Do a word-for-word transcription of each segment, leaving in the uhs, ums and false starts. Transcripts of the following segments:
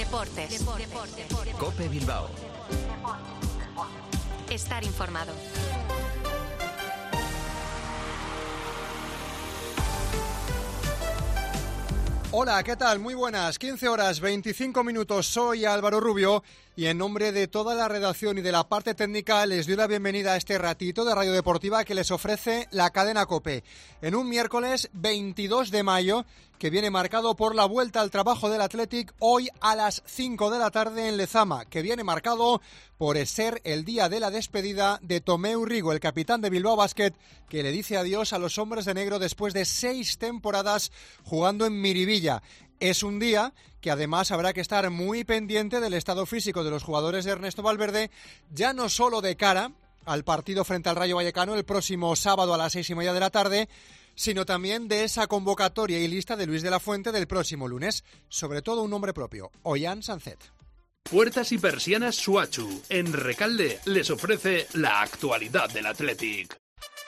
Deportes. Deportes. COPE Bilbao. Estar informado. Hola, ¿qué tal? Muy buenas. quince horas, veinticinco minutos. Soy Álvaro Rubio y en nombre de toda la redacción y de la parte técnica les doy la bienvenida a este ratito de Radio Deportiva que les ofrece la cadena COPE. En un miércoles veintidós de mayo que viene marcado por la vuelta al trabajo del Athletic hoy a las cinco de la tarde en Lezama, que viene marcado por ser el día de la despedida de Tomeu Rigo, el capitán de Bilbao Basket, que le dice adiós a los hombres de negro después de seis temporadas jugando en Miribilla. Es un día que además habrá que estar muy pendiente del estado físico de los jugadores de Ernesto Valverde, ya no solo de cara al partido frente al Rayo Vallecano el próximo sábado a las seis y media de la tarde, sino también de esa convocatoria y lista de Luis de la Fuente del próximo lunes, sobre todo un nombre propio, Ollán Sanzet. Puertas y persianas Suachu, en Recalde, les ofrece la actualidad del Athletic.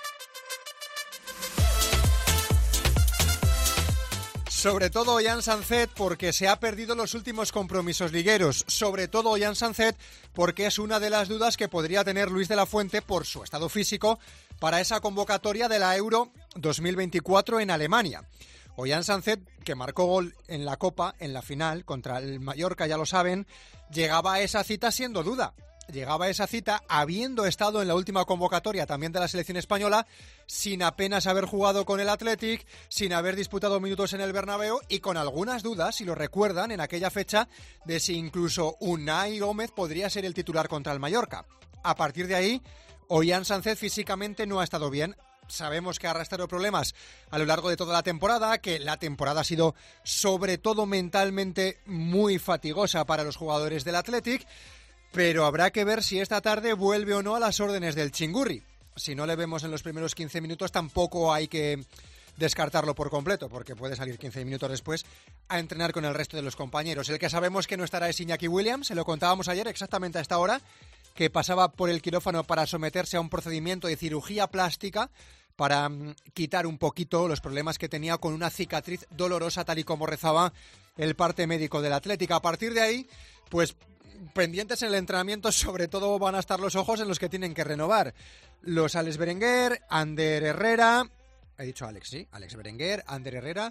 Sobre todo Ollán Sanzet porque se ha perdido los últimos compromisos ligueros. Sobre todo Ollán Sanzet porque es una de las dudas que podría tener Luis de la Fuente por su estado físico para esa convocatoria de la Euro dos mil veinticuatro en Alemania. Ollán Sanzet, que marcó gol en la Copa, en la final, contra el Mallorca, ya lo saben, llegaba a esa cita siendo duda. Llegaba a esa cita habiendo estado en la última convocatoria también de la selección española, sin apenas haber jugado con el Athletic, sin haber disputado minutos en el Bernabéu y con algunas dudas, si lo recuerdan, en aquella fecha, de si incluso Unai Gómez podría ser el titular contra el Mallorca. A partir de ahí, Ollán Sanzet físicamente no ha estado bien. Sabemos que ha arrastrado problemas a lo largo de toda la temporada, que la temporada ha sido sobre todo mentalmente muy fatigosa para los jugadores del Athletic, pero habrá que ver si esta tarde vuelve o no a las órdenes del Chingurri. Si no le vemos en los primeros quince minutos, tampoco hay que descartarlo por completo, porque puede salir quince minutos después a entrenar con el resto de los compañeros. El que sabemos que no estará es Iñaki Williams, se lo contábamos ayer exactamente a esta hora, que pasaba por el quirófano para someterse a un procedimiento de cirugía plástica para um, quitar un poquito los problemas que tenía con una cicatriz dolorosa, tal y como rezaba el parte médico del Athletic. A partir de ahí, pues pendientes en el entrenamiento, sobre todo van a estar los ojos en los que tienen que renovar. Los Alex Berenguer, Ander Herrera, he dicho Alex, sí, Alex Berenguer, Ander Herrera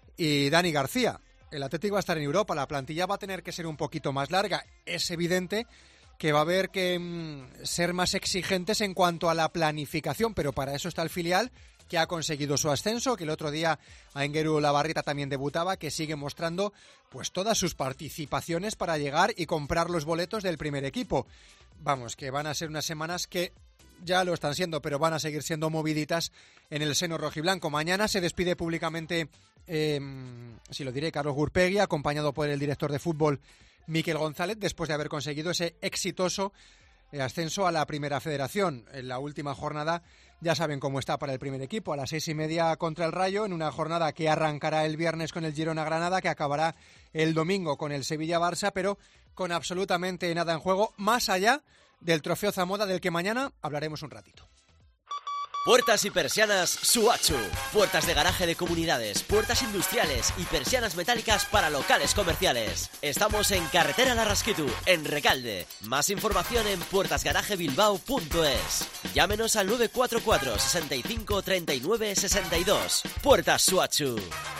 y Dani García. El Athletic va a estar en Europa, la plantilla va a tener que ser un poquito más larga. Es evidente que va a haber que mm, ser más exigentes en cuanto a la planificación, pero para eso está el filial, que ha conseguido su ascenso, que el otro día Aingeru Olabarrieta también debutaba, que sigue mostrando pues todas sus participaciones para llegar y comprar los boletos del primer equipo. Vamos, que van a ser unas semanas que ya lo están siendo, pero van a seguir siendo moviditas en el seno rojiblanco. Mañana se despide públicamente, eh, si lo diré, Carlos Gurpegui, acompañado por el director de fútbol Miquel González, después de haber conseguido ese exitoso ascenso a la Primera Federación. En la última jornada ya saben cómo está para el primer equipo, a las seis y media contra el Rayo, en una jornada que arrancará el viernes con el Girona-Granada, que acabará el domingo con el Sevilla-Barça, pero con absolutamente nada en juego, más allá del Trofeo Zamoda, del que mañana hablaremos un ratito. Puertas y persianas Suachu. Puertas de garaje de comunidades, puertas industriales y persianas metálicas para locales comerciales. Estamos en Carretera Larrasquitu, en Recalde. Más información en puertas garaje bilbao punto es. Llámenos al nueve cuatro cuatro, sesenta y cinco, treinta y nueve, sesenta y dos. Puertas Suachu.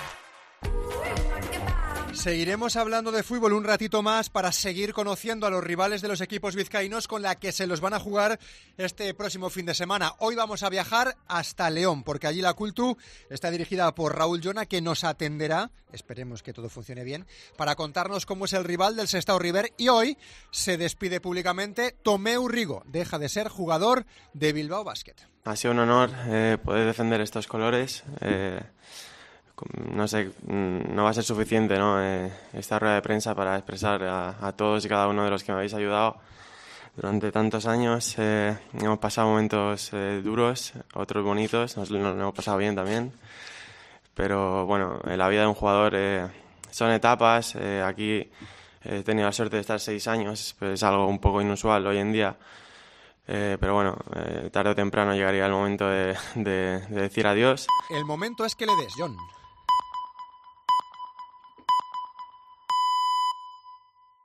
Seguiremos hablando de fútbol un ratito más para seguir conociendo a los rivales de los equipos vizcaínos con la que se los van a jugar este próximo fin de semana. Hoy vamos a viajar hasta León, porque allí la Cultu está dirigida por Raúl Llona, que nos atenderá, esperemos que todo funcione bien, para contarnos cómo es el rival del Sestao River. Y hoy se despide públicamente Tomeu Rigo, deja de ser jugador de Bilbao Basket. Ha sido un honor eh, poder defender estos colores. Eh... No sé, no va a ser suficiente, ¿no? Eh, esta rueda de prensa para expresar a, a todos y cada uno de los que me habéis ayudado durante tantos años. Eh, hemos pasado momentos eh, duros, otros bonitos, nos, nos lo hemos pasado bien también. Pero bueno, en la vida de un jugador eh, son etapas. Eh, aquí he tenido la suerte de estar seis años, pero es algo un poco inusual hoy en día. Eh, pero bueno, eh, tarde o temprano llegaría el momento de, de, de decir adiós. El momento es que le des, John.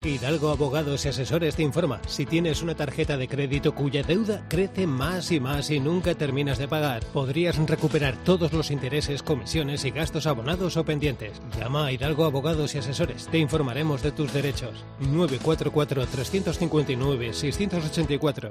Hidalgo Abogados y Asesores te informa. Si tienes una tarjeta de crédito cuya deuda crece más y más y nunca terminas de pagar, podrías recuperar todos los intereses, comisiones y gastos abonados o pendientes. Llama a Hidalgo Abogados y Asesores. Te informaremos de tus derechos. nueve cuatro cuatro, tres cinco nueve, seis ocho cuatro.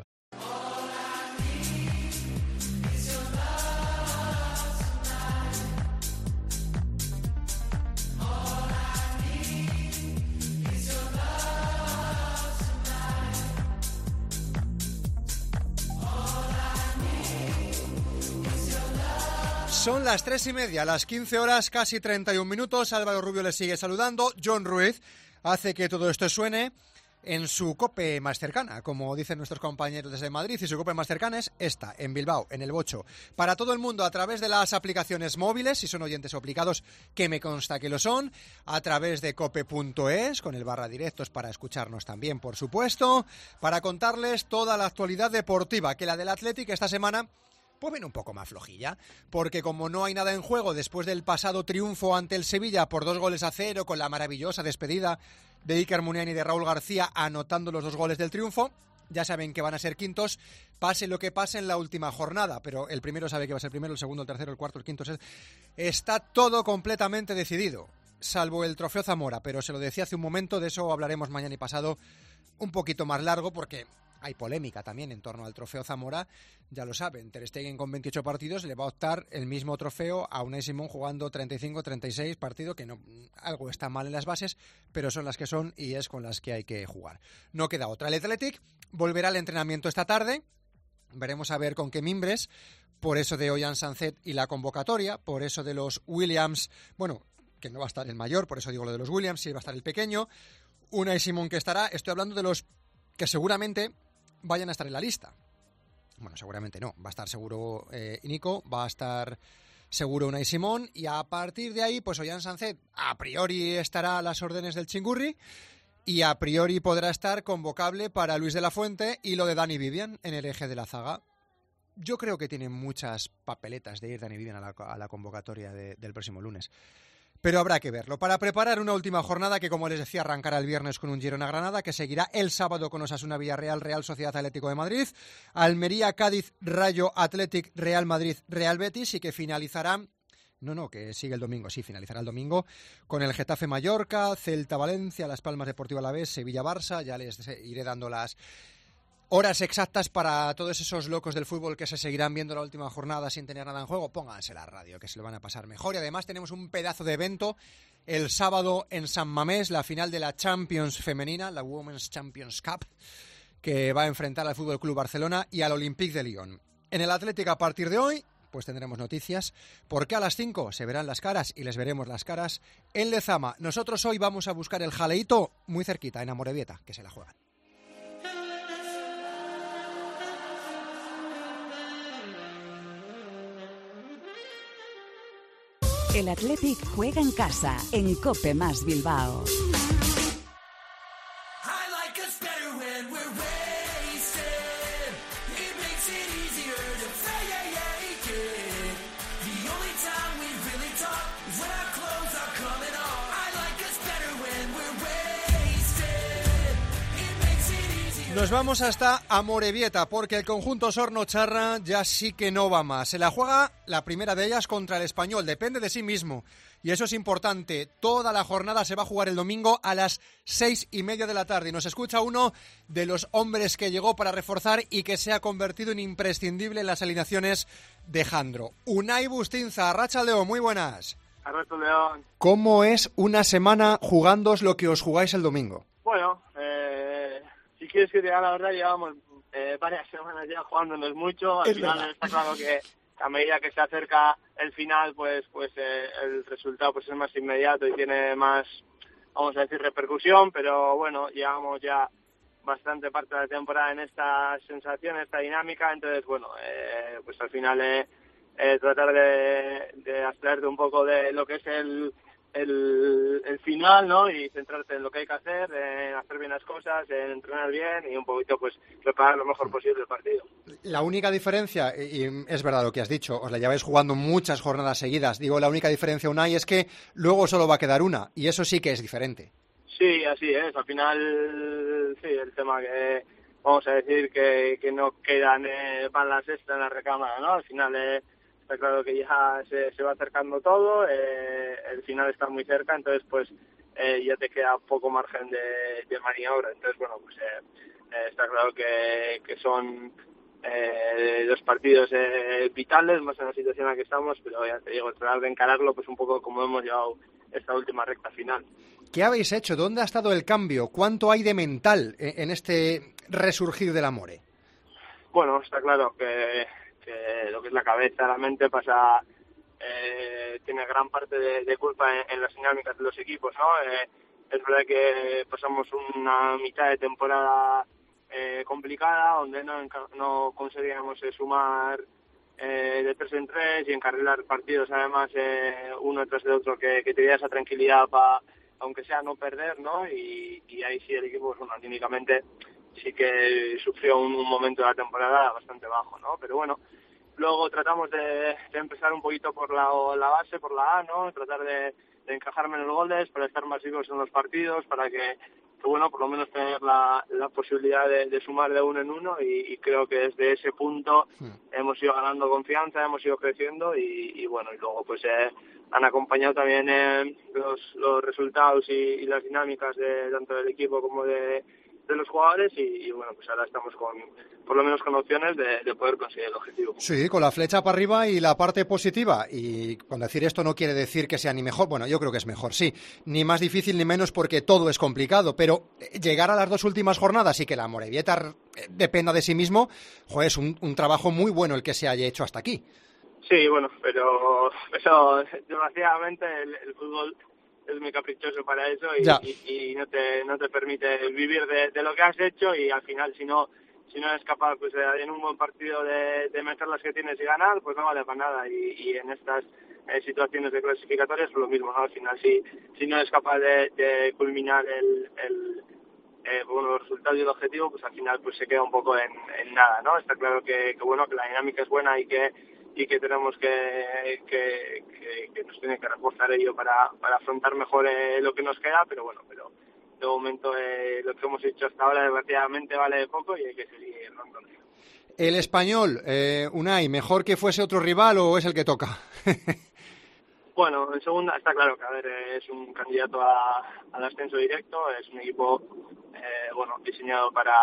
Son las tres y media, las quince horas, casi treinta y un minutos. Álvaro Rubio les sigue saludando. John Ruiz hace que todo esto suene en su COPE más cercana, como dicen nuestros compañeros desde Madrid, y su COPE más cercana es esta, en Bilbao, en el Bocho. Para todo el mundo, a través de las aplicaciones móviles, si son oyentes o aplicados, que me consta que lo son, a través de cope punto es, con el barra directos para escucharnos también, por supuesto, para contarles toda la actualidad deportiva, que la del Athletic esta semana pues viene un poco más flojilla, porque como no hay nada en juego después del pasado triunfo ante el Sevilla por dos goles a cero, con la maravillosa despedida de Iker Muniain y de Raúl García anotando los dos goles del triunfo, ya saben que van a ser quintos, pase lo que pase en la última jornada, pero el primero sabe que va a ser primero, el segundo, el tercero, el cuarto, el quinto, el... está todo completamente decidido, salvo el trofeo Zamora, pero se lo decía hace un momento, de eso hablaremos mañana y pasado un poquito más largo, porque hay polémica también en torno al trofeo Zamora, ya lo saben, Ter Stegen con veintiocho partidos le va a optar el mismo trofeo a Unai Simón jugando treinta y cinco treinta y seis partidos, que no, algo está mal en las bases, pero son las que son y es con las que hay que jugar. No queda otra. El Athletic volverá al entrenamiento esta tarde, veremos a ver con qué mimbres, por eso de Ollán Sancet y la convocatoria, por eso de los Williams, bueno, que no va a estar el mayor, por eso digo lo de los Williams, sí va a estar el pequeño, Unai Simón que estará, estoy hablando de los que seguramente vayan a estar en la lista. Bueno, seguramente no. Va a estar seguro eh, Nico, va a estar seguro Unai Simón, y a partir de ahí, pues Ollán Sancet a priori estará a las órdenes del Chingurri y a priori podrá estar convocable para Luis de la Fuente y lo de Dani Vivian en el eje de la zaga. Yo creo que tiene muchas papeletas de ir Dani Vivian a la, a la convocatoria de, del próximo lunes. Pero habrá que verlo. Para preparar una última jornada que, como les decía, arrancará el viernes con un Girona-Granada, que seguirá el sábado con Osasuna Villarreal, Real Sociedad Atlético de Madrid, Almería, Cádiz, Rayo, Athletic, Real Madrid, Real Betis, y que finalizará, no, no, que sigue el domingo, sí, finalizará el domingo con el Getafe Mallorca, Celta Valencia, Las Palmas Deportivo Alavés, Sevilla Barça. Ya les iré dando las horas exactas para todos esos locos del fútbol que se seguirán viendo la última jornada sin tener nada en juego. Pónganse la radio, que se lo van a pasar mejor. Y además tenemos un pedazo de evento el sábado en San Mamés, la final de la Champions femenina, la Women's Champions Cup, que va a enfrentar al Fútbol Club Barcelona y al Olympique de Lyon. En el Atlético, a partir de hoy, pues tendremos noticias, porque a las cinco se verán las caras y les veremos las caras en Lezama. Nosotros hoy vamos a buscar el jaleíto muy cerquita, en Amorebieta, que se la juegan. El Athletic juega en casa, en COPE más Bilbao. Nos vamos hasta Amorebieta, porque el conjunto sornocharra ya sí que no va más. Se la juega la primera de ellas contra el Español, depende de sí mismo. Y eso es importante. Toda la jornada se va a jugar el domingo a las seis y media de la tarde. Y nos escucha uno de los hombres que llegó para reforzar y que se ha convertido en imprescindible en las alineaciones de Jandro. Unai Bustinza, Arratsaldeon, muy buenas. Arratsaldeon. ¿Cómo es una semana jugándoos lo que os jugáis el domingo? Bueno, eh, si quieres que te diga la verdad, llevamos eh, varias semanas ya jugándonos mucho. Al es final verdad. Está claro que a medida que se acerca el final, pues pues eh, el resultado pues es más inmediato y tiene más, vamos a decir, repercusión, pero bueno, llevamos ya bastante parte de la temporada en esta sensación, esta dinámica, entonces bueno, eh, pues al final eh, eh, tratar de, de abstraerte un poco de lo que es el, el, el final, ¿no? Y centrarte en lo que hay que hacer, en hacer bien las cosas, en entrenar bien y un poquito pues preparar lo mejor posible el partido. La única diferencia, y es verdad lo que has dicho, os la lleváis jugando muchas jornadas seguidas, digo, la única diferencia, Unai, es que luego solo va a quedar una, y eso sí que es diferente. Sí, así es. Al final, sí, el tema que vamos a decir que, que no quedan eh, balas extra en la recámara, ¿no? Al final eh, está claro que ya se, se va acercando todo, eh, el final está muy cerca, entonces pues eh, ya te queda poco margen de, de maniobra. Entonces, bueno, pues eh, eh, está claro que, que son eh, dos partidos eh, vitales, más en la situación en la que estamos, pero ya te digo, tratar de encararlo pues un poco como hemos llevado esta última recta final. ¿Qué habéis hecho? ¿Dónde ha estado el cambio? ¿Cuánto hay de mental en este resurgir del Amore? Bueno, está claro que, que lo que es la cabeza, la mente pasa, eh, tiene gran parte de, de culpa en, en las dinámicas de los equipos, ¿no? Eh, es verdad que pasamos una mitad de temporada eh, complicada, donde no, no conseguíamos eh, sumar eh, de tres en tres y encarrilar partidos, además, eh, uno tras de otro, que, que te diera esa tranquilidad para, aunque sea, no perder, ¿no? Y, y ahí sí el equipo, bueno, anímicamente sí que sufrió un, un momento de la temporada bastante bajo, ¿no? Pero bueno, luego tratamos de, de empezar un poquito por la, la base, por la A, ¿no? Tratar de, de encajar menos goles para estar más vivos en los partidos, para que, que bueno, por lo menos tener la, la posibilidad de, de sumar de uno en uno y, y creo que desde ese punto sí. hemos ido ganando confianza, hemos ido creciendo y, y bueno, y luego pues eh, han acompañado también eh, los, los resultados y, y las dinámicas de tanto del equipo como de de los jugadores y, y bueno, pues ahora estamos con, por lo menos con opciones de, de poder conseguir el objetivo. Sí, con la flecha para arriba y la parte positiva. Y con decir esto no quiere decir que sea ni mejor, bueno, yo creo que es mejor, sí. Ni más difícil ni menos porque todo es complicado, pero llegar a las dos últimas jornadas y que la Amorebieta dependa de sí mismo, joder, es un, un trabajo muy bueno el que se haya hecho hasta aquí. Sí, bueno, pero eso, desgraciadamente el, el fútbol es muy caprichoso para eso y, y, y no te no te permite vivir de, de lo que has hecho y al final si no si no eres capaz pues en un buen partido de, de meter las que tienes y ganar, pues no vale para nada y, y en estas eh, situaciones de clasificatorias pues lo mismo, ¿no? Al final si si no eres capaz de, de culminar el, el eh, bueno, los resultados y el objetivo, pues al final pues se queda un poco en, en nada, ¿no? Está claro que, que bueno que la dinámica es buena y que y que tenemos que, que, que, que nos tiene que reforzar ello para, para afrontar mejor eh, lo que nos queda, pero bueno, pero de momento eh, lo que hemos hecho hasta ahora desgraciadamente vale de poco y hay que seguir dándole. El Español, eh, Unai, ¿mejor que fuese otro rival o es el que toca? Bueno, en segunda está claro que a ver es un candidato a, al ascenso directo, es un equipo eh, bueno diseñado para,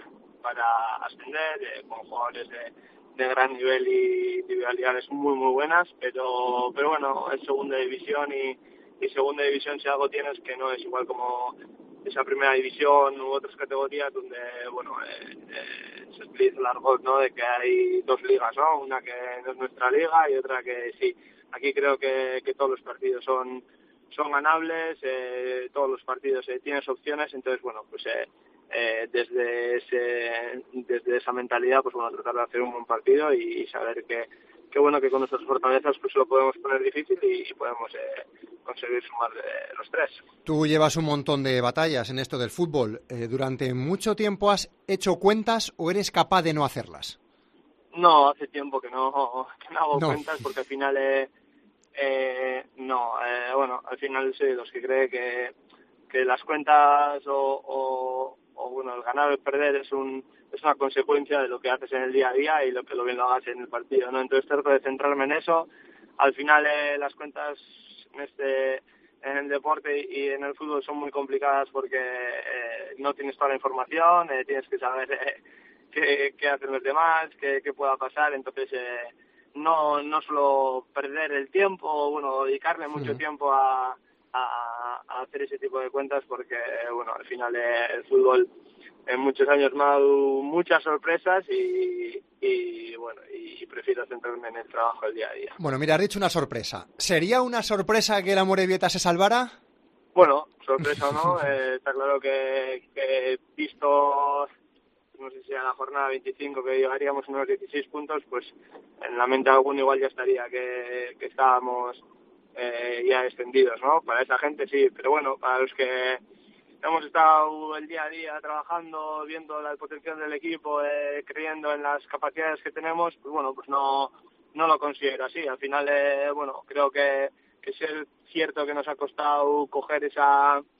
para ascender, eh, con jugadores de de gran nivel y individualidades muy muy buenas, pero pero bueno, es segunda división y, y segunda división si algo tienes que no es igual como esa primera división u otras categorías donde bueno eh, eh, se utiliza el argot, ¿no? De que hay dos ligas, ¿no? Una que no es nuestra liga y otra que sí. Aquí creo que, que todos los partidos son son ganables, eh, todos los partidos eh, tienes opciones, entonces bueno pues eh, Eh, desde ese, desde esa mentalidad pues bueno tratar de hacer un buen partido y, y saber que, que bueno que con nuestras fortalezas pues lo podemos poner difícil y, y podemos eh, conseguir sumar eh, los tres. Tú llevas un montón de batallas en esto del fútbol. Eh, ¿Durante mucho tiempo has hecho cuentas o eres capaz de no hacerlas? No, hace tiempo que no, que no hago no. cuentas porque al final eh, eh, no, eh, bueno, al final soy de los que cree que, que las cuentas o, o o bueno, el ganar o el perder es un es una consecuencia de lo que haces en el día a día y lo que lo bien lo hagas en el partido, ¿no? Entonces trato de centrarme en eso. Al final eh, las cuentas en este en el deporte y en el fútbol son muy complicadas porque eh, no tienes toda la información, eh, tienes que saber eh, qué, qué hacen los demás, qué, qué pueda pasar, entonces eh, no no solo perder el tiempo, bueno, dedicarle mucho sí. tiempo a A, a hacer ese tipo de cuentas porque bueno al final eh, el fútbol en muchos años me ha dado muchas sorpresas y, y bueno y prefiero centrarme en el trabajo del día a día. Bueno, mira, has dicho una sorpresa. ¿Sería una sorpresa que el Amorebieta se salvara? Bueno, sorpresa o no, eh, está claro que, que visto no sé si a la jornada veinticinco que llegaríamos unos dieciséis puntos, pues en la mente de alguno igual ya estaría que, que estábamos Eh, ya extendidos, ¿no? Para esa gente sí, pero bueno, para los que hemos estado el día a día trabajando, viendo el potencial del equipo, eh, creyendo en las capacidades que tenemos, pues bueno, pues no no lo considero así. Al final, eh, bueno, creo que, que es cierto que nos ha costado coger esa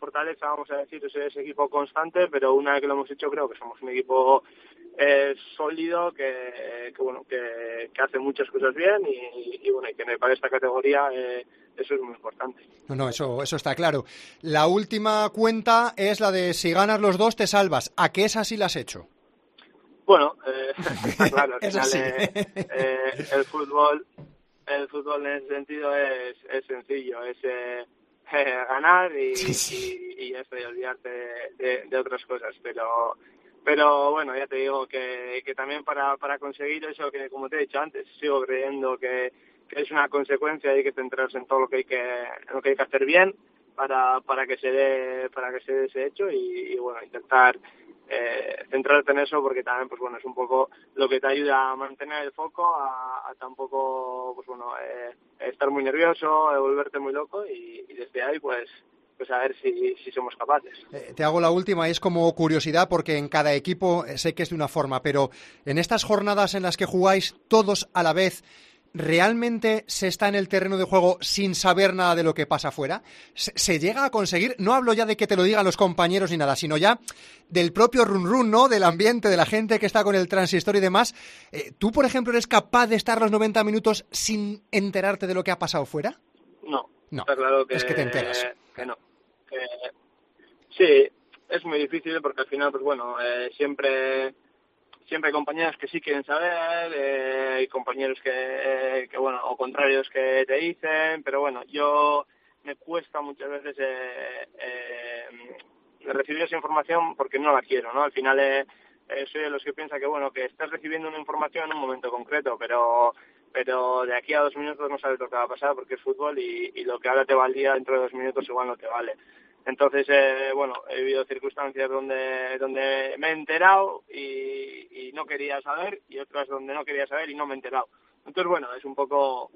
fortaleza, vamos a decir, es ese equipo constante, pero una vez que lo hemos hecho creo que somos un equipo eh, sólido, que, que bueno, que, que hace muchas cosas bien y, y bueno, y que para esta categoría eh, eso es muy importante. No, no, eso, eso está claro. La última cuenta es la de si ganas los dos te salvas. ¿A qué esa sí la has hecho? Bueno, eh, está claro, al final sí. eh, eh, el fútbol, el fútbol en ese sentido es, es sencillo, es eh, eh, ganar y, sí, sí. y, y esto, y olvidarte de, de, de otras cosas, pero pero bueno, ya te digo que, que también para, para conseguir eso, que como te he dicho antes, sigo creyendo que, que es una consecuencia y hay que centrarse en todo lo que hay que, en lo que hay que hacer bien para, para que se dé, para que se dé ese hecho y, y bueno, intentar Eh, centrarte en eso, porque también pues bueno es un poco lo que te ayuda a mantener el foco, a, a tampoco pues bueno eh, estar muy nervioso, a volverte muy loco y, y desde ahí pues pues a ver si, si somos capaces. Eh, te hago la última, es como curiosidad porque en cada equipo eh, sé que es de una forma, pero en estas jornadas en las que jugáis todos a la vez, ¿realmente se está en el terreno de juego sin saber nada de lo que pasa afuera? ¿Se, se llega a conseguir? No hablo ya de que te lo digan los compañeros ni nada, sino ya del propio run run, ¿no? Del ambiente, de la gente que está con el transistor y demás. Eh, ¿Tú, por ejemplo, eres capaz de estar los noventa minutos sin enterarte de lo que ha pasado fuera? No, no. Está claro que, es que te enteras. Que no. Que, sí, es muy difícil porque al final, pues bueno, eh, siempre... Siempre hay compañeros que sí quieren saber, eh, hay compañeros que, que, bueno, o contrarios que te dicen, pero bueno, yo me cuesta muchas veces eh, eh, recibir esa información porque no la quiero, ¿no? Al final eh, eh, soy de los que piensa que, bueno, que estás recibiendo una información en un momento concreto, pero pero de aquí a dos minutos no sabes lo que va a pasar porque es fútbol y, y lo que ahora te valía dentro de dos minutos igual no te vale. Entonces, eh, bueno, he vivido circunstancias donde donde me he enterado y, y no quería saber, y otras donde no quería saber y no me he enterado. Entonces, bueno, es un poco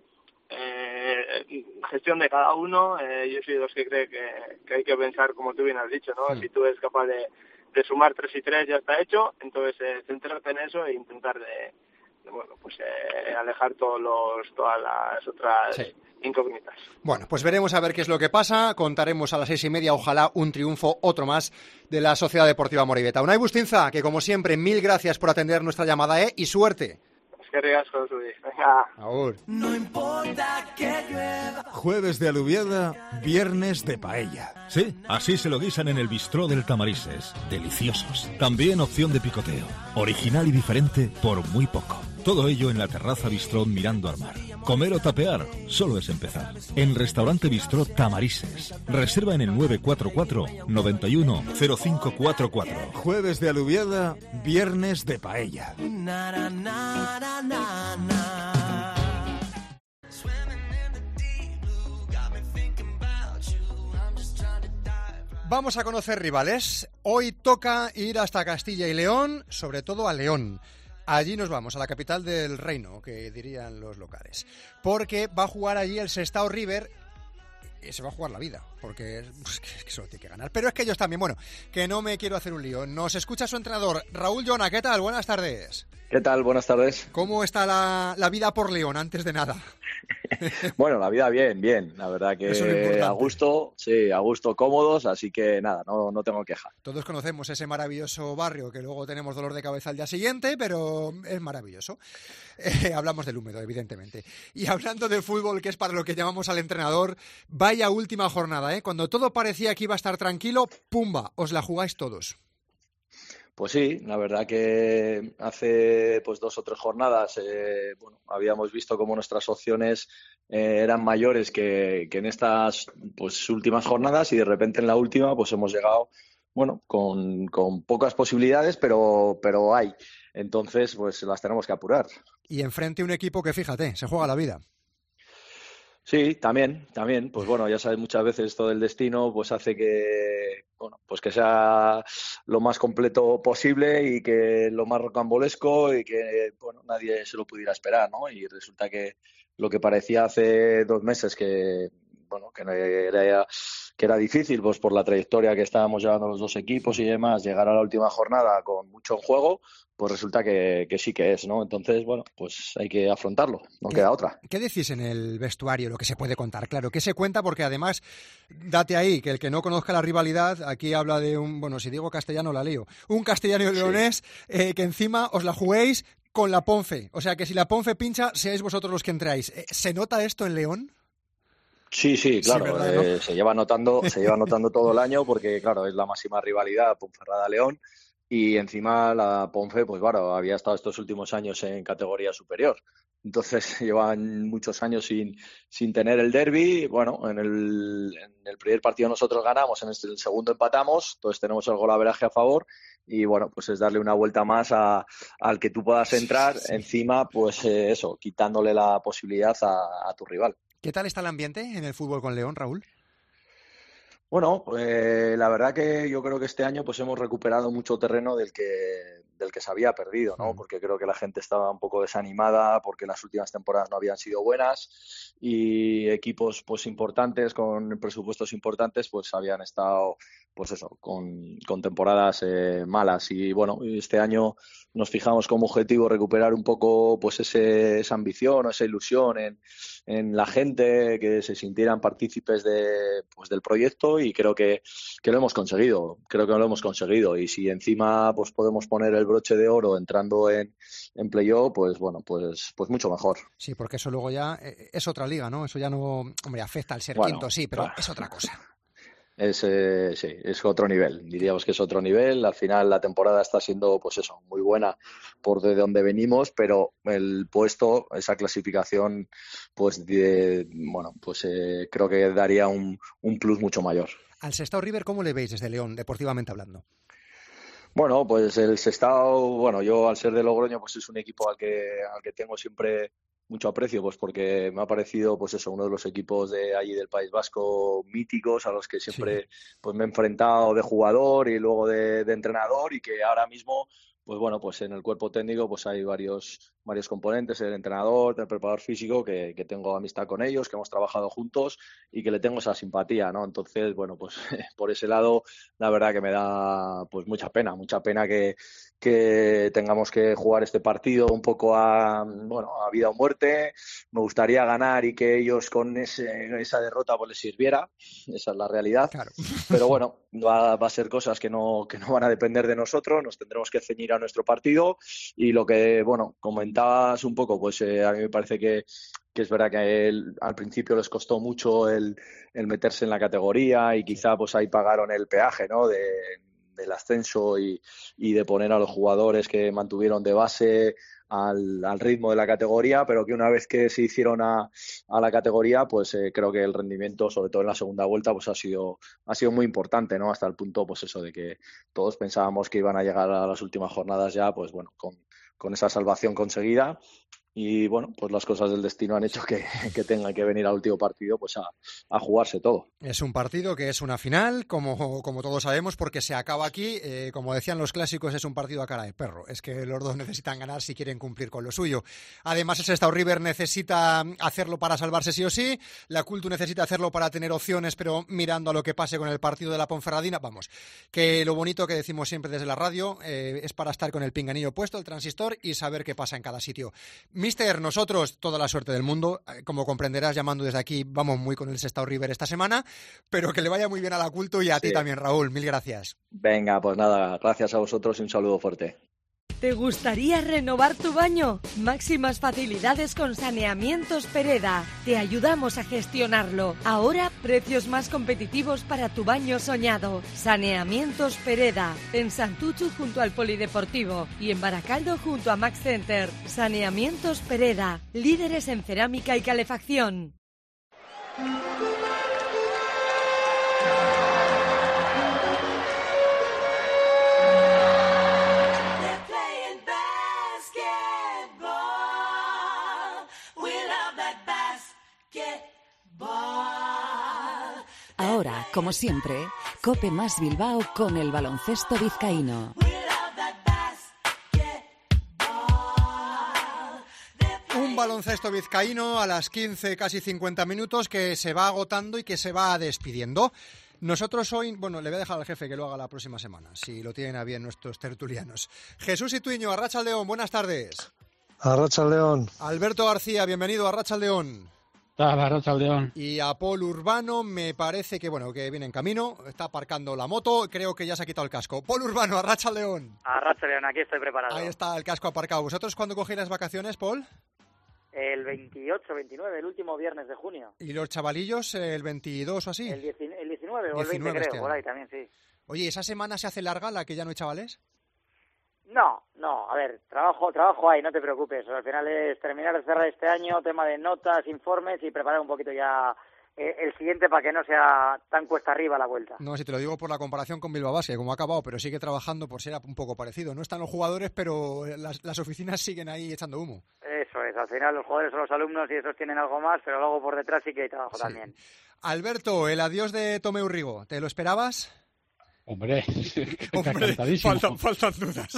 eh, gestión de cada uno. Eh, yo soy de los que cree que, que hay que pensar, como tú bien has dicho, ¿no? Sí. Si tú eres capaz de, de sumar tres y tres, ya está hecho. Entonces, eh, centrarte en eso e intentar de, de bueno, pues eh, alejar todos los todas las otras... Sí. incógnitas. Bueno, pues veremos a ver qué es lo que pasa. Contaremos a las seis y media, ojalá, un triunfo, otro más, de la Sociedad Deportiva Amorebieta. Unai Bustinza, que como siempre, mil gracias por atender nuestra llamada, ¿eh? Y suerte. Es que rigas con su venga. Agur. No importa que llueva. Jueves de alubiada, viernes de paella. Sí, así se lo guisan en el bistró del Tamarises. Deliciosos. También opción de picoteo. Original y diferente por muy poco. Todo ello en la terraza bistró mirando al mar. Comer o tapear solo es empezar. En Restaurante Bistró Tamarises. Reserva en el nueve cuatro cuatro, noventa y uno, cero cinco cuatro cuatro. Jueves de alubiada, viernes de paella. Vamos a conocer rivales. Hoy toca ir hasta Castilla y León, sobre todo a León. Allí nos vamos, a la capital del reino, que dirían los locales. Porque va a jugar allí el Sestao River y se va a jugar la vida, porque es que solo tiene que ganar. Pero es que ellos también, bueno, que no me quiero hacer un lío. Nos escucha su entrenador, Raúl Llona. ¿Qué tal? Buenas tardes. ¿Qué tal? Buenas tardes. ¿Cómo está la, la vida por León, antes de nada? Bueno, la vida bien, bien. La verdad que a gusto, sí, a gusto, cómodos, así que nada, no, no tengo queja. Todos conocemos ese maravilloso barrio que luego tenemos dolor de cabeza al día siguiente, pero es maravilloso. Eh, hablamos del húmedo, evidentemente. Y hablando de fútbol, que es para lo que llamamos al entrenador, vaya última jornada, ¿eh? Cuando todo parecía que iba a estar tranquilo, ¡pumba! Os la jugáis todos. Pues sí, la verdad que hace pues dos o tres jornadas eh, bueno, habíamos visto cómo nuestras opciones eh, eran mayores que, que en estas pues últimas jornadas y de repente en la última pues hemos llegado bueno con, con pocas posibilidades, pero, pero hay. Entonces pues las tenemos que apurar. Y enfrente un equipo que, fíjate, se juega la vida. Sí, también, también. Pues bueno, ya sabes, muchas veces esto del destino pues hace que, bueno, pues que sea lo más completo posible y que lo más rocambolesco y que, bueno, nadie se lo pudiera esperar, ¿no? Y resulta que lo que parecía hace dos meses que, bueno, que era, que era difícil, pues por la trayectoria que estábamos llevando los dos equipos y demás, llegar a la última jornada con mucho en juego, pues resulta que, que sí que es, ¿no? Entonces, bueno, pues hay que afrontarlo, no queda otra. ¿Qué decís en el vestuario, lo que se puede contar? Claro, ¿qué se cuenta? Porque además, date ahí, que el que no conozca la rivalidad, aquí habla de un, bueno, si digo castellano la lío, un castellano y leonés, sí. eh, que encima os la juguéis con la Ponfe, o sea que si la Ponfe pincha, seáis vosotros los que entráis. ¿Se nota esto en León? Sí, sí, claro, sí, ¿verdad, no? eh, se lleva notando, se lleva notando todo el año porque, claro, es la máxima rivalidad Ponferrada-León. Y encima la Ponfe, pues claro, había estado estos últimos años en categoría superior. Entonces llevan muchos años sin, sin tener el derbi. Bueno, en el, en el primer partido nosotros ganamos, en el segundo empatamos, entonces tenemos el golaveraje a favor. Y bueno, pues es darle una vuelta más a, al que tú puedas entrar, sí. Encima, pues eh, eso, quitándole la posibilidad a, a tu rival. ¿Qué tal está el ambiente en el fútbol con León, Raúl? Bueno, pues la verdad que yo creo que este año pues hemos recuperado mucho terreno del que del que se había perdido, ¿no? Porque creo que la gente estaba un poco desanimada porque las últimas temporadas no habían sido buenas y equipos pues importantes con presupuestos importantes pues habían estado pues eso con, con temporadas eh, malas y bueno, este año nos fijamos como objetivo recuperar un poco pues ese, esa ambición o esa ilusión en, en la gente, que se sintieran partícipes de, pues, del proyecto y creo que, que lo hemos conseguido, creo que lo hemos conseguido y si encima pues podemos poner el broche de oro entrando en, en playoff, pues bueno, pues, pues mucho mejor. Sí, porque eso luego ya es otra liga, ¿no? Eso ya no, hombre, afecta al ser bueno, quinto, sí, pero claro. Es otra cosa. Es, eh, sí, es otro nivel, diríamos que es otro nivel. Al final la temporada está siendo, pues eso, muy buena por de donde venimos, pero el puesto, esa clasificación, pues de, bueno, pues eh, creo que daría un, un plus mucho mayor. Al Sestao River, ¿cómo le veis desde León, deportivamente hablando? Bueno, pues el Sestao, bueno, yo al ser de Logroño, pues es un equipo al que, al que tengo siempre mucho aprecio, pues porque me ha parecido, pues eso, uno de los equipos de allí del País Vasco míticos a los que siempre sí. pues me he enfrentado de jugador y luego de, de entrenador y que ahora mismo, pues bueno, pues en el cuerpo técnico pues hay varios varios componentes, el entrenador, el preparador físico, que, que tengo amistad con ellos, que hemos trabajado juntos y que le tengo esa simpatía, ¿no? Entonces, bueno, pues por ese lado, la verdad que me da pues mucha pena, mucha pena que, que tengamos que jugar este partido un poco a, bueno, a vida o muerte. Me gustaría ganar y que ellos con ese, esa derrota pues les sirviera, esa es la realidad. Claro. Pero bueno, va, va a ser cosas que no, que no van a depender de nosotros, nos tendremos que ceñir a nuestro partido y lo que, bueno, comentábamos un poco, pues eh, a mí me parece que, que es verdad que el, al principio les costó mucho el, el meterse en la categoría y quizá pues ahí pagaron el peaje, ¿no? De, del ascenso y, y de poner a los jugadores que mantuvieron de base al, al ritmo de la categoría, pero que una vez que se hicieron a, a la categoría, pues eh, creo que el rendimiento, sobre todo en la segunda vuelta, pues ha sido ha sido muy importante, ¿no? Hasta el punto, pues eso, de que todos pensábamos que iban a llegar a las últimas jornadas ya, pues bueno, con con esa salvación conseguida y bueno, pues las cosas del destino han hecho que, que tengan que venir al último partido pues a, a jugarse todo. Es un partido que es una final, como, como todos sabemos, porque se acaba aquí, eh, como decían los clásicos, es un partido a cara de perro, es que los dos necesitan ganar si quieren cumplir con lo suyo. Además el Sestao River necesita hacerlo para salvarse sí o sí, la Cultu necesita hacerlo para tener opciones, pero mirando a lo que pase con el partido de la Ponferradina, vamos, que lo bonito que decimos siempre desde la radio eh, es para estar con el pinganillo puesto, el transistor y saber qué pasa en cada sitio. Mister, nosotros toda la suerte del mundo, como comprenderás llamando desde aquí, vamos muy con el Sestao River esta semana, pero que le vaya muy bien a la Cultu y a sí. ti también, Raúl, mil gracias. Venga, pues nada, gracias a vosotros y un saludo fuerte. ¿Te gustaría renovar tu baño? Máximas facilidades con Saneamientos Pereda. Te ayudamos a gestionarlo. Ahora, precios más competitivos para tu baño soñado. Saneamientos Pereda. En Santuchu junto al Polideportivo y en Baracaldo junto a Max Center. Saneamientos Pereda. Líderes en cerámica y calefacción. Ahora, como siempre, Cope Más Bilbao con el baloncesto vizcaíno. Un baloncesto vizcaíno a las quince, casi cincuenta minutos, que se va agotando y que se va despidiendo. Nosotros hoy, bueno, le voy a dejar al jefe que lo haga la próxima semana, si lo tienen a bien nuestros tertulianos. Jesús Ituiño, Arratsaldeon, buenas tardes. Arratsaldeon. Alberto García, bienvenido a Arratsaldeon. Arratsaldeon. Y a Paul Urbano, me parece que, bueno, que viene en camino, está aparcando la moto, creo que ya se ha quitado el casco. Paul Urbano, Arratsaldeon. Arratsaldeon, aquí estoy preparado. Ahí está el casco aparcado. ¿Vosotros cuándo cogéis las vacaciones, Paul? El veintiocho, veintinueve, el último viernes de junio. ¿Y los chavalillos el veintidós o así? El, dieci, el diecinueve o el veinte, creo, este por ahí también, sí. Oye, ¿esa semana se hace larga, la que ya no hay chavales? No, no, a ver, trabajo trabajo hay, no te preocupes. Al final es terminar de cerrar este año, tema de notas, informes y preparar un poquito ya eh, el siguiente para que no sea tan cuesta arriba la vuelta. No, si te lo digo por la comparación con Bilbao Basket, como ha acabado, pero sigue trabajando por ser un poco parecido. No están los jugadores, pero las, las oficinas siguen ahí echando humo. Eso es, al final los jugadores son los alumnos y esos tienen algo más, pero luego por detrás sí que hay trabajo sí. también. Alberto, el adiós de Tomeu Rigo, ¿te lo esperabas? Hombre, Hombre cantadísimo. Faltan, faltan dudas.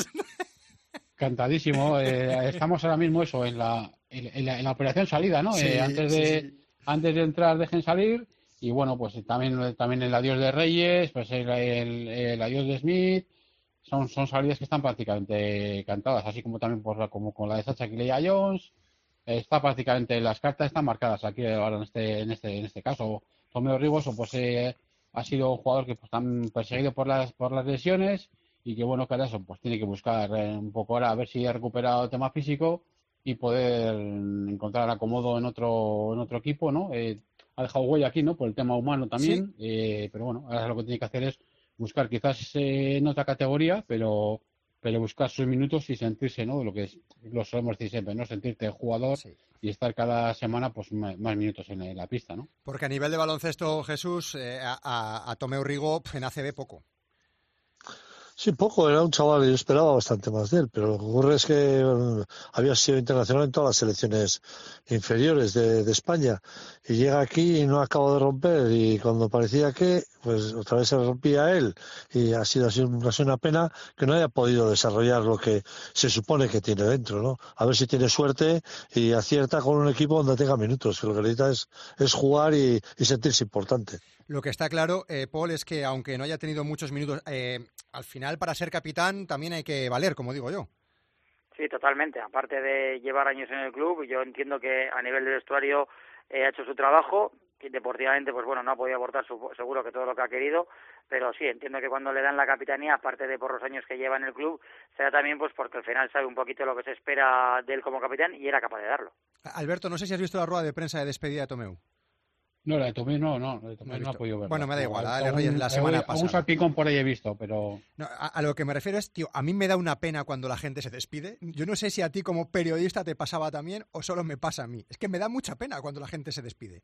Cantadísimo. Eh, estamos ahora mismo eso en la, en la, en la operación salida, ¿no? Sí, eh, antes de sí, sí. antes de entrar dejen salir y bueno, pues también también el adiós de Reyes, pues el, el, el adiós de Smith. Son, son salidas que están prácticamente cantadas, así como también por la, como con la de Sacha Leigh Jones. Está prácticamente, las cartas están marcadas aquí ahora en este en este en este caso. Tomeu Rigo pues eh, ha sido un jugador que pues tan perseguido por las por las lesiones y que bueno, que ahora eso pues tiene que buscar eh, un poco ahora a ver si ha recuperado el tema físico y poder encontrar acomodo en otro en otro equipo, ¿no? Eh, ha dejado huella aquí, ¿no? Por el tema humano también, sí. eh, pero bueno, ahora lo que tiene que hacer es buscar quizás eh, en otra categoría, pero pero buscar sus minutos y sentirse, ¿no? Lo que es, lo solemos decir siempre, ¿no? Sentirte jugador sí. y estar cada semana pues más, más minutos en la pista, ¿no? Porque a nivel de baloncesto, Jesús, eh, a, a, a Tomeu Rigo en A C B poco. Sí, poco, era un chaval, yo esperaba bastante más de él, pero lo que ocurre es que bueno, había sido internacional en todas las selecciones inferiores de, de España y llega aquí y no acaba de romper y cuando parecía que, pues otra vez se rompía él y ha sido así una, una pena que no haya podido desarrollar lo que se supone que tiene dentro, ¿no? A ver si tiene suerte y acierta con un equipo donde tenga minutos, que lo que necesita es, es jugar y, y sentirse importante. Lo que está claro, eh, Paul, es que aunque no haya tenido muchos minutos, eh, al final para ser capitán también hay que valer, como digo yo. Sí, totalmente. Aparte de llevar años en el club, yo entiendo que a nivel de vestuario eh, ha hecho su trabajo. Y deportivamente, pues bueno, no ha podido aportar su, seguro que todo lo que ha querido, pero sí, entiendo que cuando le dan la capitanía, aparte de por los años que lleva en el club, será también pues porque al final sabe un poquito lo que se espera de él como capitán y era capaz de darlo. Alberto, no sé si has visto la rueda de prensa de despedida de Tomeu. No, la de Tomeu no, no, la de Tomeu no, no ha podido ver. Bueno, me da igual, no, la de Reyes la semana pasada. Un salpicón por ahí he visto, pero... No, a, a lo que me refiero es, tío, a mí me da una pena cuando la gente se despide. Yo no sé si a ti como periodista te pasaba también o solo me pasa a mí. Es que me da mucha pena cuando la gente se despide.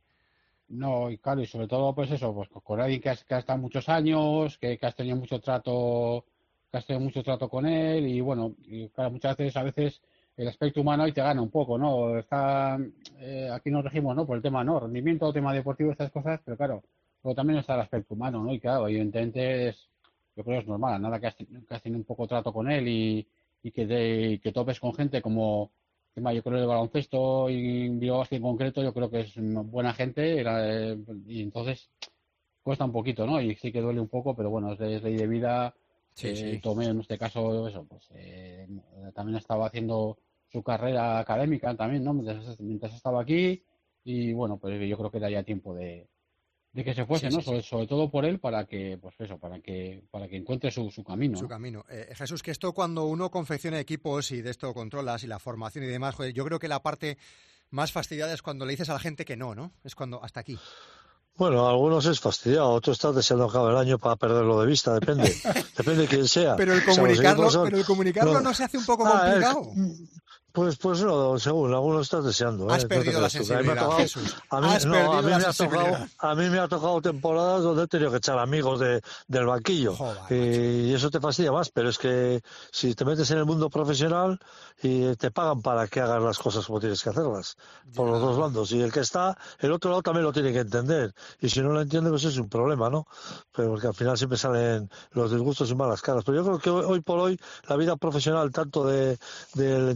No, y claro, y sobre todo, pues eso, pues con alguien que has, que has estado muchos años, que, que has tenido mucho trato, que has tenido mucho trato con él, y bueno, y claro, muchas veces, a veces, el aspecto humano ahí te gana un poco, ¿no? Está, eh, aquí nos regimos, ¿no? Por el tema, ¿no? Rendimiento, tema deportivo, estas cosas, pero claro, luego también está el aspecto humano, ¿no? Y claro, evidentemente es, yo creo que es normal, nada que has, que has tenido un poco trato con él y, y que, te, que topes con gente como... Yo creo que el baloncesto y Bilbao Basket en concreto, yo creo que es una buena gente era, eh, y entonces cuesta un poquito, ¿no? Y sí que duele un poco, pero bueno, es, es ley de vida. Sí, eh, sí. Tomeu en este caso, eso, pues eh, también estaba haciendo su carrera académica también, ¿no? Mientras, mientras estaba aquí y bueno, pues yo creo que era ya tiempo de, de que se fuese, sí, ¿no? Sí, sobre, sí. sobre todo por él, para que, pues eso, para que, para que encuentre su, su camino. Su ¿no? camino. Eh, Jesús, que esto cuando uno confecciona equipos y de esto controlas y la formación y demás, joder, yo creo que la parte más fastidiada es cuando le dices a la gente que no, ¿no? Es cuando hasta aquí. Bueno, a algunos es fastidiado, otros están deseando acabar el año para perderlo de vista, depende, depende de quién sea. Pero el comunicarlo, o sea, pero el comunicarlo no. no se hace un poco complicado. Ah, el, Pues pues no, según algunos estás deseando. Has ¿eh? perdido la sensibilidad, tocado, Jesús. A mí, Has no, perdido a mí la me ha tocado, a mí me ha tocado temporadas donde he tenido que echar amigos de, del banquillo. Joder, y, y eso te fastidia más, pero es que si te metes en el mundo profesional y te pagan para que hagas las cosas como tienes que hacerlas, por ya. los dos bandos. Y el que está, el otro lado también lo tiene que entender. Y si no lo entiende, pues es un problema, ¿no? Pero porque al final siempre salen los disgustos y malas caras. Pero yo creo que hoy, hoy por hoy la vida profesional, tanto de del entrenador,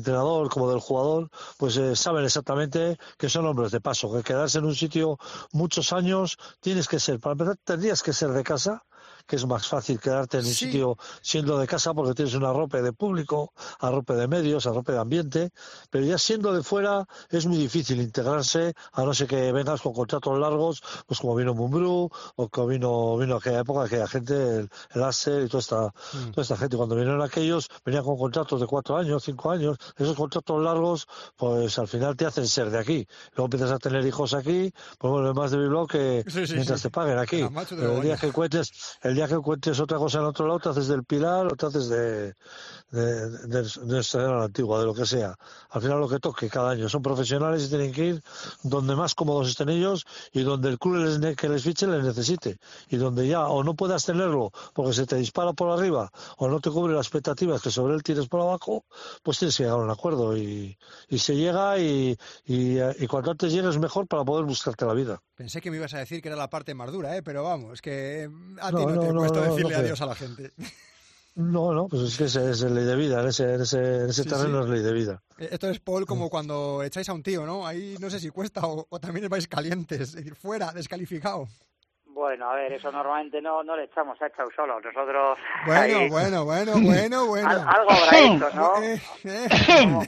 entrenador como del jugador, pues eh, saben exactamente que son hombres de paso, que quedarse en un sitio muchos años tienes que ser, para empezar tendrías que ser de casa, que es más fácil quedarte en un sí. sitio siendo de casa porque tienes un arrope de público, arrope de medios, arrope de ambiente, pero ya siendo de fuera es muy difícil integrarse, a no ser que vengas con contratos largos, pues como vino Mumbrú, o como vino, vino aquella época, aquella gente, el, el Acer y toda esta, mm. toda esta gente. Cuando vinieron aquellos, venían con contratos de cuatro años, cinco años, esos contratos largos, pues al final te hacen ser de aquí. Luego empiezas a tener hijos aquí, pues bueno, es más de Bilbao que sí, sí, mientras sí. te paguen aquí. Pero el día que encuentres, el día que encuentres otra cosa en otro lado, te haces del Pilar o te haces de, de, de, de nuestra era antigua, de lo que sea. Al final lo que toque cada año. Son profesionales y tienen que ir donde más cómodos estén ellos y donde el club les, que les fiche les necesite. Y donde ya o no puedas tenerlo porque se te dispara por arriba o no te cubre las expectativas que sobre él tienes por abajo, pues tienes que llegar a un acuerdo. Y, y se llega y, y, y cuanto antes llegues mejor para poder buscarte la vida. Pensé que me ibas a decir que era la parte más dura, ¿eh? Pero vamos, que a ti no, no, no te no, cuesta no, decirle no, adiós a la gente. No, no, pues es que ese es ley de vida, en ese, en ese, en ese sí, terreno sí. es ley de vida. Esto es, Paul, como cuando echáis a un tío, ¿no? Ahí no sé si cuesta o, o también vais calientes, es decir, fuera, descalificado. Bueno, a ver, eso normalmente no no le echamos a echado solo, nosotros... Bueno, ahí... bueno, bueno, bueno, bueno. Al, algo habrá hecho, ¿no? Eh, eh. Como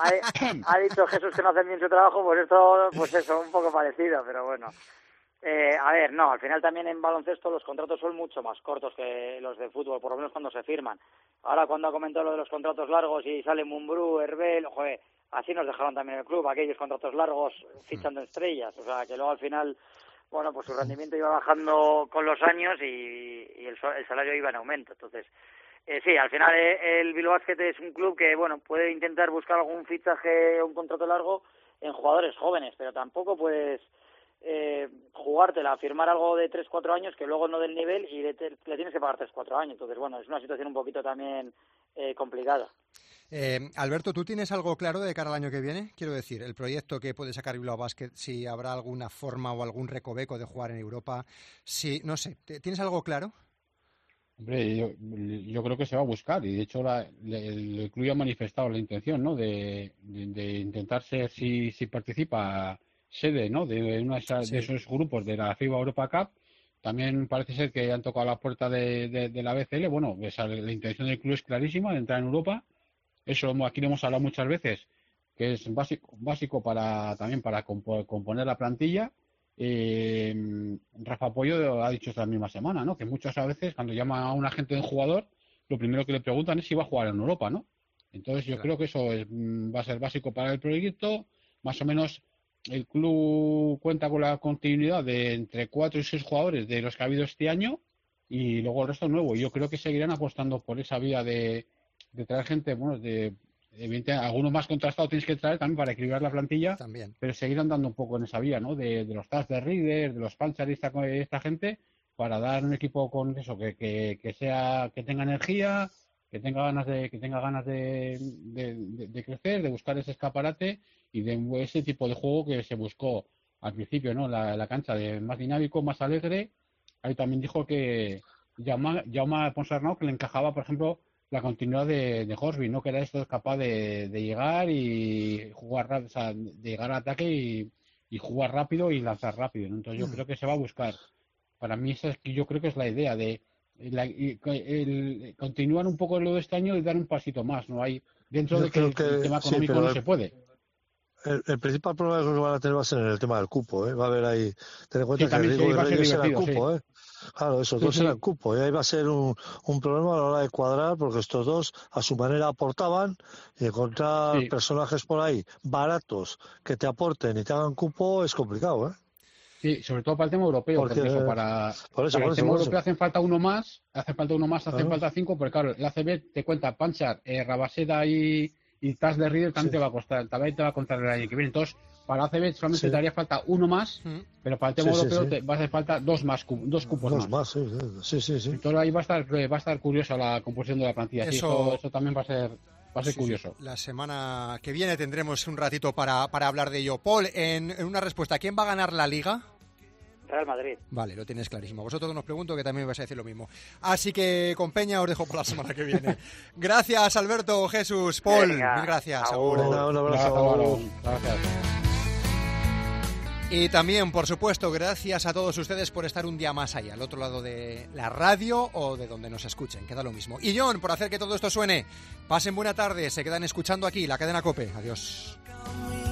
ha, ha dicho Jesús que no hacen bien su trabajo, pues esto, pues eso, un poco parecido, pero bueno... Eh, a ver, no, al final también en baloncesto los contratos son mucho más cortos que los de fútbol, por lo menos cuando se firman. Ahora cuando ha comentado lo de los contratos largos y sale Mumbrú, Herbel, joder, así nos dejaron también el club, aquellos contratos largos fichando estrellas, o sea que luego al final, bueno, pues su rendimiento iba bajando con los años y, y el, el salario iba en aumento, entonces... Eh, sí, al final eh, el Bilbao Basket es un club que, bueno, puede intentar buscar algún fichaje o un contrato largo en jugadores jóvenes, pero tampoco puedes... Eh, jugártela, firmar algo de tres cuatro años que luego no del nivel y le, te, le tienes que pagar tres cuatro años. Entonces, bueno, es una situación un poquito también eh, complicada. Eh, Alberto, ¿tú tienes algo claro de cara al año que viene? Quiero decir, el proyecto que puede sacar Bilbao Basket, si habrá alguna forma o algún recoveco de jugar en Europa, si, no sé, ¿tienes algo claro? Hombre, yo, yo creo que se va a buscar y de hecho la, el, el club ya ha manifestado la intención, ¿no? De, de, de intentar ser, si, si participa, sede, ¿no? De uno de, esas, sí. de esos grupos de la FIBA Europa Cup. También parece ser que han tocado la puerta de, de, de la B C L. Bueno, esa, la intención del club es clarísima de entrar en Europa. Eso aquí lo hemos hablado muchas veces, que es básico, básico para también para compo, componer la plantilla. Eh, Rafa Pollo ha dicho esta misma semana, ¿no? Que muchas veces cuando llama a un agente de un jugador, lo primero que le preguntan es si va a jugar en Europa, ¿no? Entonces yo claro. creo que eso es, va a ser básico para el proyecto. Más o menos el club cuenta con la continuidad de entre cuatro y seis jugadores de los que ha habido este año y luego el resto nuevo. Yo creo que seguirán apostando por esa vía de, de traer gente, bueno, de evidentemente algunos más contrastados tienes que traer también para equilibrar la plantilla, también. Pero seguir andando un poco en esa vía, ¿no? De, de los Taz de Reader, de los Panchar y esta, esta gente, para dar un equipo con eso, que, que, que sea, que tenga energía, que tenga ganas de, que tenga ganas de, de, de, de crecer, de buscar ese escaparate y de ese tipo de juego que se buscó al principio, ¿no? La, la cancha de más dinámico, más alegre. Ahí también dijo que Jaume, Jaume Ponsarnau, que le encajaba, por ejemplo, la continuidad de, de Horsby, ¿no? Que era esto capaz de, de llegar y jugar, o sea, de llegar al ataque y, y jugar rápido y lanzar rápido, ¿no? Entonces yo mm. creo que se va a buscar. Para mí esa es, yo creo que es la idea de la, el, el, continuar un poco lo de este año y dar un pasito más, ¿no? Hay dentro yo de que, que el tema económico sí, no el, se puede. El, el principal problema que van a tener va a ser en el tema del cupo, ¿eh? Va a haber ahí, ten en cuenta sí, que el Rigo de Reyes era el cupo, sí. ¿eh? Claro, esos sí, dos sí. eran cupo, y ahí va a ser un, un problema a la hora de cuadrar, porque estos dos a su manera aportaban, y encontrar sí. personajes por ahí baratos que te aporten y te hagan cupo es complicado, ¿eh? Sí, sobre todo para el tema europeo, porque, porque eso, para, por eso, para por el tema eso, europeo hacen falta uno más, hace falta uno más, hacen ¿Ah? falta cinco, porque claro, el A C B te cuenta Panchar, eh, Rabaseda y, y Taz de Reader también sí. te va a costar, también te va a contar el año que viene, entonces para A C B solamente sí. te haría falta uno más, mm. pero para el tema sí, europeo sí, sí. te va a hacer falta dos más, dos cupos dos más. más. Sí, sí, sí. Entonces ahí va a estar, va a estar curiosa la composición de la plantilla, eso, sí, eso, eso también va a ser... Va a ser sí, curioso. Sí. La semana que viene tendremos un ratito para, para hablar de ello. Paul, en, en una respuesta, ¿quién va a ganar la Liga? Real Madrid. Vale, lo tienes clarísimo. Vosotros nos pregunto que también me vais a decir lo mismo. Así que con Peña os dejo por la semana que viene. Gracias, Alberto, Jesús, Paul. Venga, mil gracias. agur. Agur. Un abrazo. Gracias. Y también, por supuesto, gracias a todos ustedes por estar un día más allá, al otro lado de la radio o de donde nos escuchen, queda lo mismo. Y John, por hacer que todo esto suene. Pasen buena tarde, se quedan escuchando aquí, la cadena COPE. Adiós.